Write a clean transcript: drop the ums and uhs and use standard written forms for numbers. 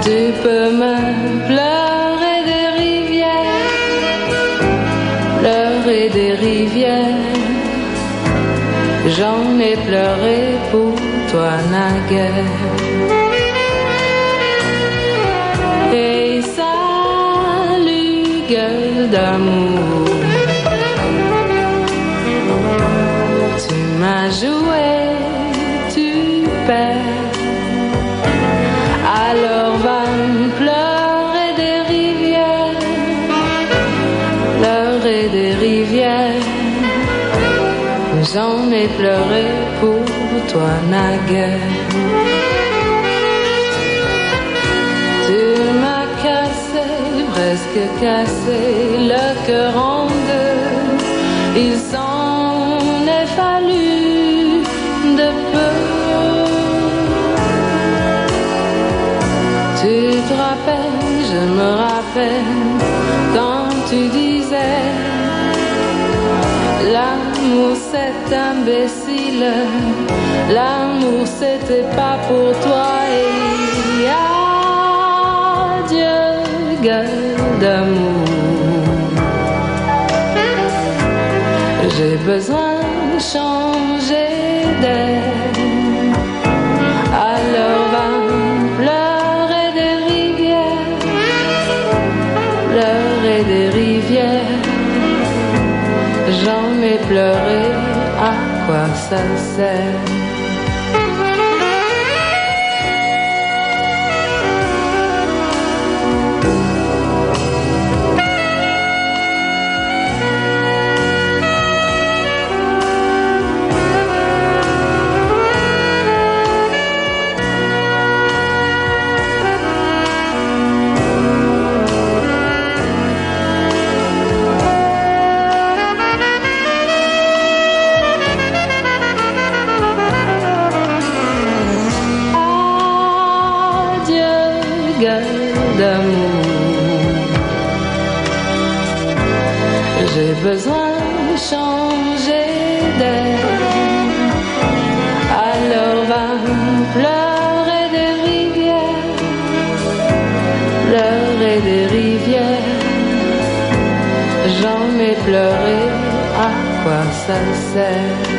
Tu peux me pleurer des rivières, pleurer des rivières. J'en ai pleuré pour toi naguère. Et salut, gueule d'amour, tu m'as joué, tu perds. Alors va me pleurer des rivières, pleurer des rivières. J'en ai pleuré pour toi naguère. Tu m'as cassé, presque cassé le cœur en deux. Il s'en est fallu de peu. Tu te rappelles, je me rappelle, quand tu disais l'amour c'est imbécile, l'amour c'était pas pour toi. Et adieu, gueule d'amour. J'ai besoin de changer d'air. Alors va pleurer des rivières, pleurer des rivières. J'en ai pleuré, à quoi ça sert? J'ai besoin de changer d'air. Alors va pleurer des rivières, pleurer des rivières. J'en ai pleuré, à quoi ça sert?